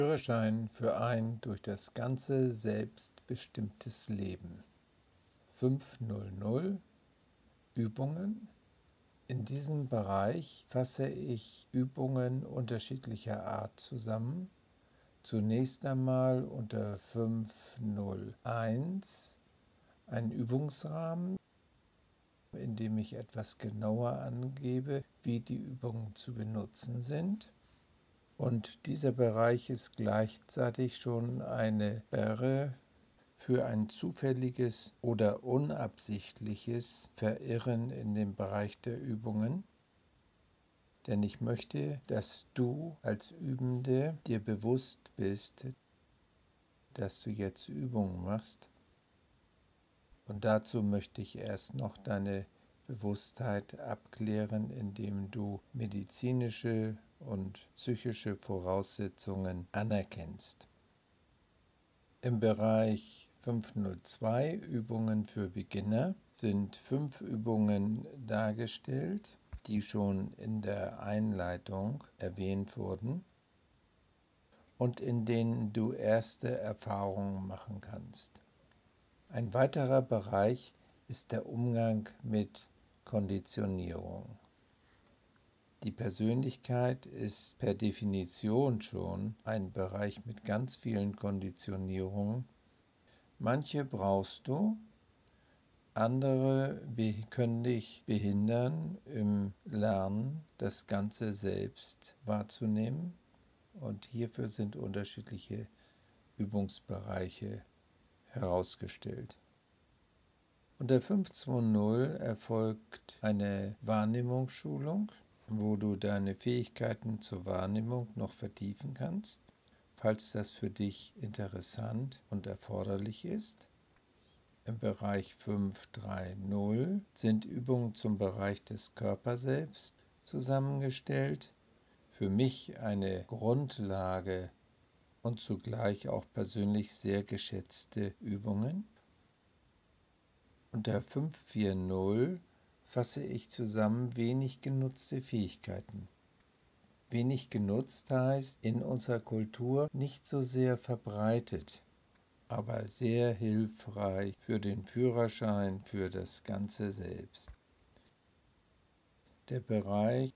Führerschein für ein durch das ganze Selbst bestimmtes Leben. 500 Übungen. In diesem Bereich fasse ich Übungen unterschiedlicher Art zusammen. Zunächst einmal unter 501 ein Übungsrahmen, in dem ich etwas genauer angebe, wie die Übungen zu benutzen sind. Und dieser Bereich ist gleichzeitig schon eine Sperre für ein zufälliges oder unabsichtliches Verirren in dem Bereich der Übungen. Denn ich möchte, dass du als Übende dir bewusst bist, dass du jetzt Übungen machst. Und dazu möchte ich erst noch deine Bewusstheit abklären, indem du medizinische und psychische Voraussetzungen anerkennst. Im Bereich 502 Übungen für Beginner sind 5 Übungen dargestellt, die schon in der Einleitung erwähnt wurden und in denen du erste Erfahrungen machen kannst. Ein weiterer Bereich ist der Umgang mit Konditionierung. Die Persönlichkeit ist per Definition schon ein Bereich mit ganz vielen Konditionierungen. Manche brauchst du, andere können dich behindern im Lernen, das Ganze selbst wahrzunehmen. Und hierfür sind unterschiedliche Übungsbereiche herausgestellt. Unter 520 erfolgt eine Wahrnehmungsschulung, wo du deine Fähigkeiten zur Wahrnehmung noch vertiefen kannst, falls das für dich interessant und erforderlich ist. Im Bereich 530 sind Übungen zum Bereich des Körpers selbst zusammengestellt. Für mich eine Grundlage und zugleich auch persönlich sehr geschätzte Übungen. Unter 540 fasse ich zusammen wenig genutzte Fähigkeiten. Wenig genutzt heißt in unserer Kultur nicht so sehr verbreitet, aber sehr hilfreich für den Führerschein, für das ganze Selbst. Der Bereich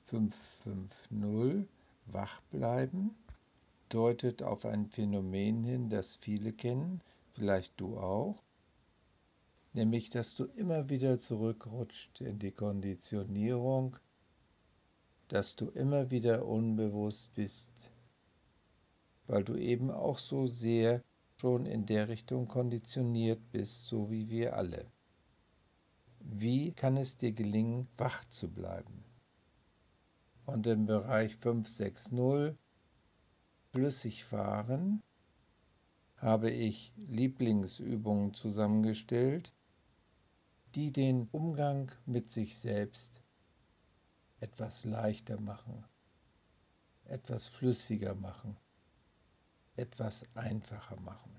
550, wach bleiben, deutet auf ein Phänomen hin, das viele kennen, vielleicht du auch. Nämlich, dass du immer wieder zurückrutscht in die Konditionierung, dass du immer wieder unbewusst bist, weil du eben auch so sehr schon in der Richtung konditioniert bist, so wie wir alle. Wie kann es dir gelingen, wach zu bleiben? Und im Bereich 560, flüssig fahren, habe ich Lieblingsübungen zusammengestellt, die den Umgang mit sich selbst etwas leichter machen, etwas flüssiger machen, etwas einfacher machen.